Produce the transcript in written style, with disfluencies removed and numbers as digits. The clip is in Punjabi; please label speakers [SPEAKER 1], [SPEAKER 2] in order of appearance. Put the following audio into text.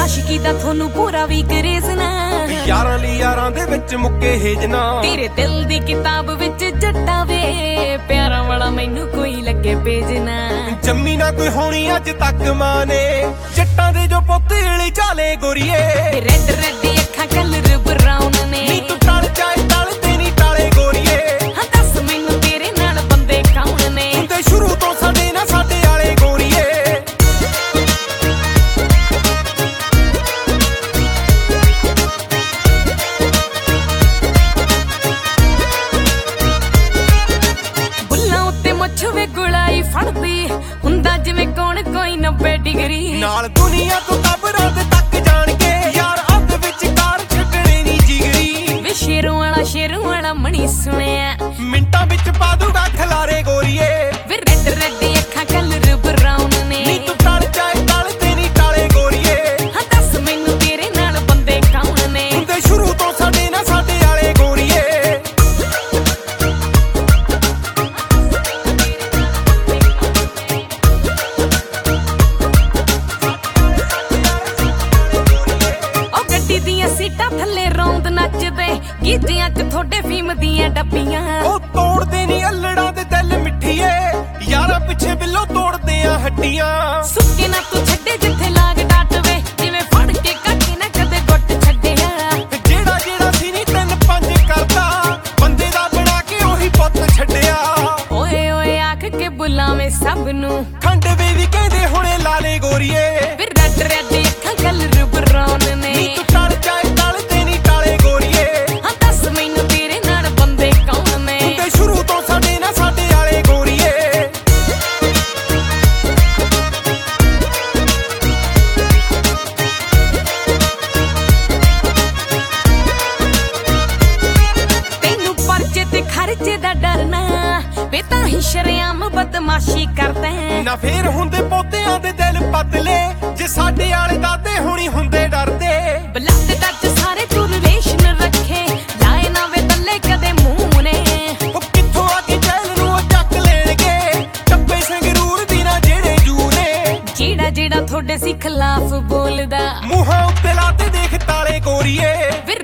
[SPEAKER 1] ਆਸ਼ਕੀ ਦਾ ਤੁਹਾਨੂੰ ਪੂਰਾ ਵੀ ਕਰੇਜ਼ ਨਾ,
[SPEAKER 2] ਯਾਰਾਂ ਲਈ ਯਾਰਾਂ ਦੇ ਵਿੱਚ ਮੁੱਕੇ ਹੇਜਨਾ।
[SPEAKER 1] ਤੇਰੇ ਦਿਲ ਦੀ ਕਿਤਾਬ ਵਿੱਚ ਜੱਟਾ ਵੇ ਪਿਆਰਾ ਵਾਲਾ ਮੈਨੂੰ ਕੋਈ ਲੱਗੇ ਪੇਜ ਨਾ।
[SPEAKER 2] ਜੰਮੀ ਨਾ ਕੋਈ ਹੋਣੀ ਅੱਜ ਤੱਕ ਮਾਂ ਨੇ, ਜੱਟਾਂ ਦੇ ਜੋ ਪੁੱਤ ਏਲੀ ਚਾਲੇ ਗੋਰੀਏ।
[SPEAKER 1] ਰੈੱਡ ਰੈੱਡ ਅੱਖਾਂ ਕਲਰ ਬਰਾਊਨ ਨੇ,
[SPEAKER 2] ਨੀ ਤੂੰ ਟਲ ਚਾਏ ਟਲ ਤੇ ਨੀ ਟਾਲੇ ਗੋਰੀਏ।
[SPEAKER 1] ਹਾਂ ਦੱਸ ਮੈਨੂੰ ਤੇਰੇ ਨਾਲ ਬੰਦੇ ਕੌਣ ਨੇ,
[SPEAKER 2] ਹੁੰਦੇ ਸ਼ੁਰੂ ਤੋਂ ਸਾਡੇ ਨਾਲ ਸਾਡੇ ਵਾਲੇ ਗੋਰੀਏ।
[SPEAKER 1] ਬੁੱਲਾਂ ਉੱਤੇ ਮੁੱਛ ਵੇ ਗੁਲਾਈ ਫੜਦੀ, ਹੁੰਦਾ ਜਿਵੇਂ ਕੌਣ ਕੋਈ 90 ਡਿਗਰੀ।
[SPEAKER 2] ਨਾਲ ਦੁਨੀਆ ਤੋਂ ਕਬਰਾਂ ਦੇ ਤੱਕ ਜਾਣ ਕੇ ਯਾਰ ਅੱਧ ਵਿੱਚ ਕਾਰ ਛੱਡਣੇ ਨੀ ਜਿਗਰੀ।
[SPEAKER 1] ਵੇ ਸ਼ੇਰੂ ਵਾਲਾ ਮਣੀ ਸੁਣਿਆ,
[SPEAKER 2] ਮਿੰਟਾਂ ਵਿੱਚ ਪਾ ਦੂਗਾ ਖਲਾਰੇ ਗੋਰੀਏ।
[SPEAKER 1] ਵੇ ਰੈੱਡ ਰੈੱਡ ਅੱਖਾਂ ਕਲਰ ਬਰਾਊਨ ਨੇ,
[SPEAKER 2] ਨੀ ਤੂੰ ਟਲ ਚਾਏ ਟਲ ਤੇ ਨੀ ਟਾਲੇ ਗੋਰੀਏ।
[SPEAKER 1] ਹਾਂ ਦੱਸ ਮੈਨੂੰ ਤੇਰੇ ਨਾਲ ਬੰਦੇ ਕੌਣ ਨੇ,
[SPEAKER 2] ਹੁੰਦੇ ਸ਼ੁਰੂ ਤੋਂ ਸਾਡੇ ਨਾਲ ਸਾਡੇ ਵਾਲੇ ਗੋਰੀਏ।
[SPEAKER 1] ਉਹ ਗੱਡੀ ਦੀਆਂ ਸੀਟਾਂ ਥੱਲੇ ਰੌਂਦ ਨੱਚਦੇ, ਗੀਤਿਆਂ 'ਚ ਤੁਹਾਡੇ ਫੀਮ ਦੀਆਂ ਡੱਬੀਆਂ।
[SPEAKER 2] ਉਹ ਤੋੜਦੇ ਨੀ ਅਲੜਾਂ ਦੇ ਦਿਲ ਮਿੱਠੀਏ, ਯਾਰਾਂ ਪਿੱਛੇ ਬਿੱਲੋ ਤੋੜਦੇ ਆ ਹੱਡੀਆਂ।
[SPEAKER 1] ਸੁੱਕੇ ਨਾ ਤੂੰ ਛੱਡੇ ਜਿੱਥੇ ਲਾਗ ਡਾਟਵੇ, ਜਿਵੇਂ ਫੜ ਕੇ ਕੱਟ ਨਾ ਕਦੇ ਗੁੱਟ ਛੱਡਿਆ।
[SPEAKER 2] ਜਿਹੜਾ ਜਿਹੜਾ ਸੀ ਨੀ 3-5 ਕਰਦਾ, ਬੰਦੇ ਦਾ ਬਣਾ ਕੇ ਉਹੀ ਪੁੱਤ ਛੱਡਿਆ।
[SPEAKER 1] ਓਏ ਓਏ ਆਖ ਕੇ ਬੁਲਾਵੇਂ ਸਭ ਨੂੰ,
[SPEAKER 2] ਖੰਡਵੇ ਵੀ ਕਹਿੰਦੇ ਹੁਣੇ ਲਾਲੇ ਗੋਰੀਏ।
[SPEAKER 1] ਫਿਰ ਰੈੱਡ ਰੈੱਡ ਅੱਖਾਂ ਕਲਰ ਬਰਾਊਨ ਨੇ,
[SPEAKER 2] ਨੀ ਤੂੰ ਟਲ ਚਾਏ ਟਲ ਤੇ ਨੀ ਟਾਲੇ ਗੋਰੀਏ।
[SPEAKER 1] ਹਾਂ ਦੱਸ ਮੈਨੂੰ ਤੇਰੇ ਨਾਲ ਬੰਦੇ ਕੌਣ ਨੇ,
[SPEAKER 2] ਹੁੰਦੇ ਸ਼ੁਰੂ ਤੋਂ ਸਾਡੇ ਨਾਲ ਸਾਡੇ ਵਾਲੇ ਗੋਰੀਏ।
[SPEAKER 1] ਤੈਨੂੰ ਪਰਚੇ ਤੇ ਖਰਚੇ ਦਾ ਡਰ ਨਾ, ਵੇ ਤਾਂ ਹੀ ਸ਼ਰੇਆਮ ਬਦਮਾਸ਼ੀ ਕਰਦਾ।
[SPEAKER 2] ਨਾ ਫੇਰ ਹੁੰਦੇ ਪੌਦਿਆਂ ਦੇ ਦਿਲ ਪਤਲੇ, ਜੇ ਸਾਡੇ ਵਾਲੇ ਦਾਦੇ ਹੁਣੀ ਹੁੰਦੇ ਡਰਦੇ।
[SPEAKER 1] ਬਲੱਡ ਟੱਚ ਸਾਰੇ ਤੂੰ ਰਿਲੇਸ਼ਨ ਰੱਖੇ, ਲਾਏ ਨਾ ਵੇ ਦੱਲੇ ਕਦੇ ਮੂੰਹ ਨੇ।
[SPEAKER 2] ਉਹ ਕਿੱਥੋਂ ਆ ਕੇ ਜੈਲ ਨੂੰ ਉਹ ਚੱਕ ਲੈਣਗੇ, ਟੱਪੇ ਸੰਗਰੂਰ ਦੀ ਨਾ ਜਿਹੜੇ ਜੂ ਨੇ।
[SPEAKER 1] ਜਿਹੜਾ ਤੁਹਾਡੇ ਸੀ ਖਿਲਾਫ ਬੋਲਦਾ,
[SPEAKER 2] ਮੂੰਹਾਂ ਉੱਤੇ ਲਾਤੇ ਦੇਖ ਤਾਲੇ ਗੋਰੀਏ।
[SPEAKER 1] ਵੇ